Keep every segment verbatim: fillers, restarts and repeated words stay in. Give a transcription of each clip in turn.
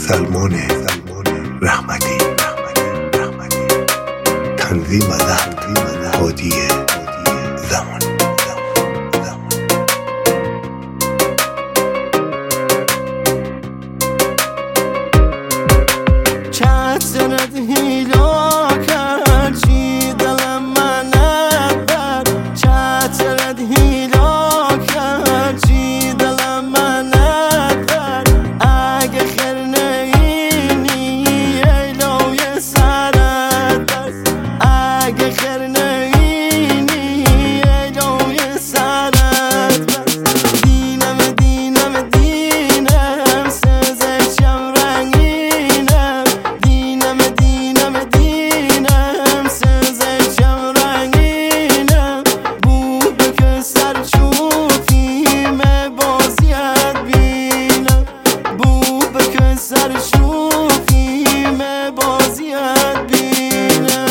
سلمان رحمتی، تنظیم و ضبط هادی زمان. کسرت هیلا کرد چی دلم من بر، کسرت هیلا کرد چی دلم من بر. اگه خیر نینی ایلوی سرت بر، اگه خیر نینی ایلوی سرت بر. دینم دینم دینم سزه چم رنگینم، دینم دینم دینم سزه چم رنگینم. بو بکن سر شوفیم بازیت بینم، بو بکن سر شوفیم بازیت بینم.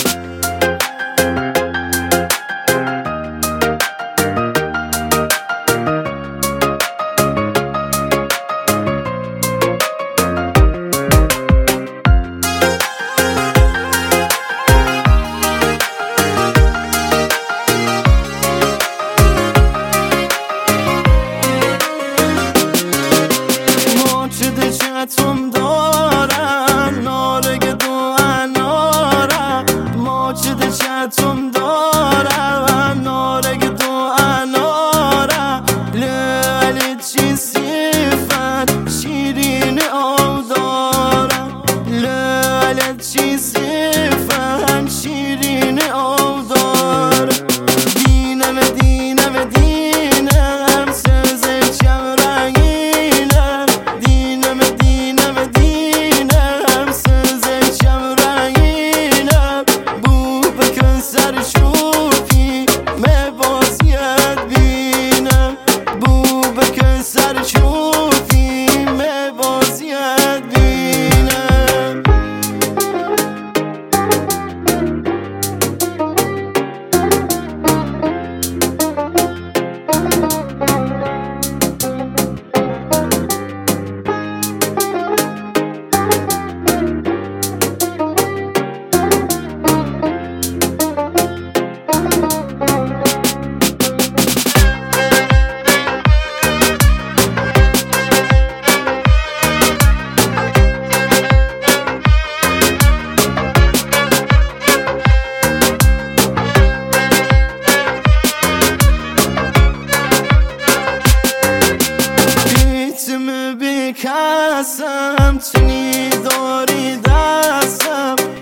چتم دارم نارگ دو انارم، ماچد چتم دارم نارگ دو انارم. لعلی چی صفت شیرین آب دارم، لعلی چی صفت شیرین آب دارم. دینم دینم دینم سزه چم رنگینم، دینم دینم دینم سزه چم رنگینم. بو بکن سر شوفی من بازیت بینم، بو بکن سر شوفی من بازیت بینم. کسم چنی داری دستم،